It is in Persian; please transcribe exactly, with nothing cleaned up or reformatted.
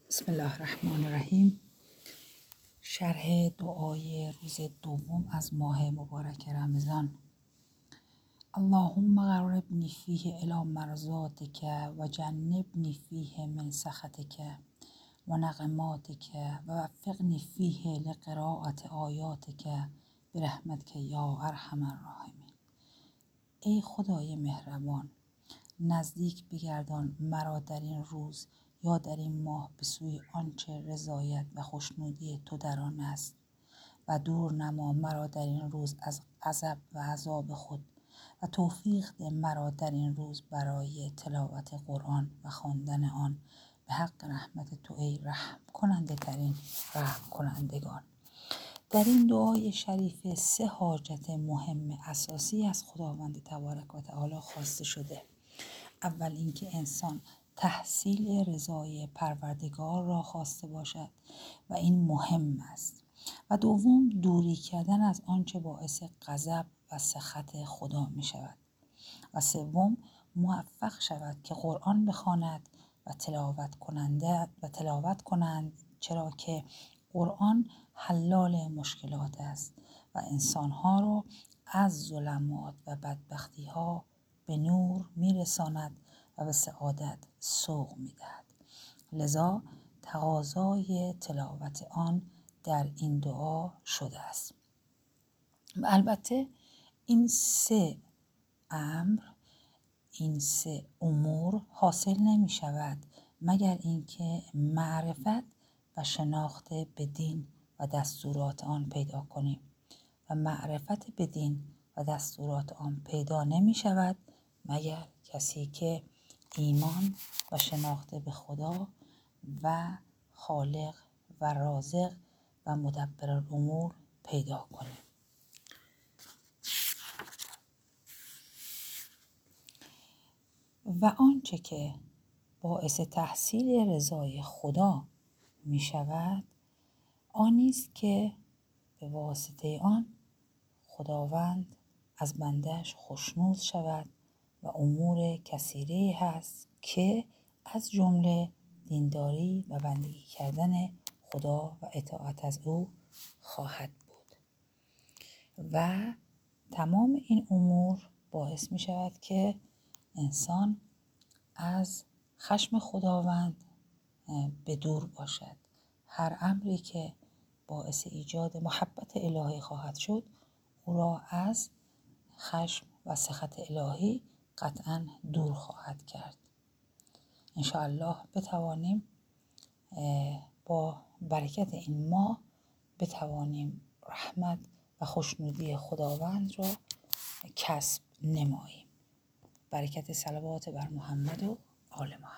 بسم الله الرحمن الرحیم. شرح دعای روز دوم از ماه مبارک رمضان. اللهم قربنی فیه الی مرضاتک و جنبنی فیه من سخطک و نقماتک و وفقنی فیه لقراءة آیاتک برحمتک یا ارحم الراحمین. ای خدای مهربان، نزدیک بگردان مرا در این روز یا در این ماه به سوی آنچه رضایت و خوشنودی تو در آن است و دور نما مرا در این روز از غضب و عذاب خود و توفیق ده مرا در این روز برای تلاوت قرآن و خواندن آن به حق رحمت تو ای رحم کننده ترین رحم کنندگان. در این دعای شریف سه حاجت مهم اساسی از خداوند تبارک و تعالی خواسته شده. اول اینکه انسان تحصیل رضای پروردگار را خواسته باشد و این مهم است، و دوم دوری کردن از آنچه باعث غضب و سخط خدا می شود، و سوم موفق شود که قرآن بخواند و تلاوت کننده و تلاوت کنند، چرا که قرآن حلال مشکلات است و انسانها را از ظلمات و بدبختی ها به نور میرساند و به سعادت سوق میدهد. لذا تقاضای تلاوت آن در این دعا شده است. و البته این سه امر، این سه امور حاصل نمی شود مگر اینکه معرفت و شناخت به دین و دستورات آن پیدا کنیم، و معرفت به دین و دستورات آن پیدا نمی شود مگر کسی که ایمان و شناخت به خدا و خالق و رازق و مدبر الامور پیدا کنه. و آنچه که باعث تحصیل رضای خدا می شود آنی است که به واسطه آن خداوند از بنده‌اش خوشنود شود و امور کثیره هست که از جمله دینداری و بندگی کردن خدا و اطاعت از او خواهد بود. و تمام این امور باعث می شود که انسان از خشم خداوند به دور باشد. هر امری که باعث ایجاد محبت الهی خواهد شد او را از خشم و سخط الهی قطعا دور خواهد کرد. انشاءالله بتوانیم با برکت این ماه بتوانیم رحمت و خوشنودی خداوند را کسب نماییم. برکت صلوات بر محمد و آل محمد.